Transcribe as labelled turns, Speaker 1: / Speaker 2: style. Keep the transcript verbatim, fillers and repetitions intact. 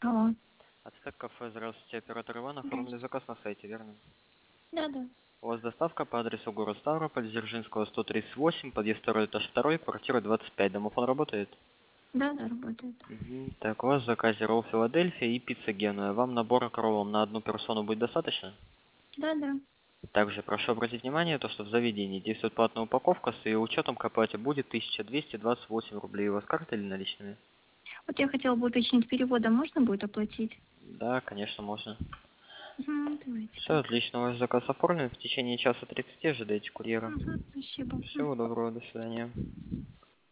Speaker 1: Алло.
Speaker 2: Ацтек кафе, здравствуйте, оператор Иван, оформили
Speaker 1: Здравствуйте.
Speaker 2: заказ на сайте, верно?
Speaker 1: Да, да.
Speaker 2: У вас доставка по адресу город Ставрополь, Дзержинского сто тридцать восемь, подъезд второй, этаж второй, квартира двадцать пять. Домофон работает?
Speaker 1: Да, да, работает.
Speaker 2: Мгм. Так, у вас в заказе ролл Филадельфия и пицца Генуя. Вам набора к роллам на одну персону будет достаточно?
Speaker 1: Да, да.
Speaker 2: Также прошу обратить внимание, то, что в заведении действует платная упаковка, с ее учетом к оплате будет тысяча двести двадцать восемь рублей. У вас картой или наличными?
Speaker 1: Вот я хотела бы уточнить, переводом можно будет оплатить?
Speaker 2: Да, конечно, можно.
Speaker 1: Угу, давайте
Speaker 2: Все
Speaker 1: так.
Speaker 2: отлично, ваш заказ оформлен. В течение часа тридцати ожидайте курьера.
Speaker 1: Угу, спасибо. Мгм.
Speaker 2: Всего доброго, до свидания.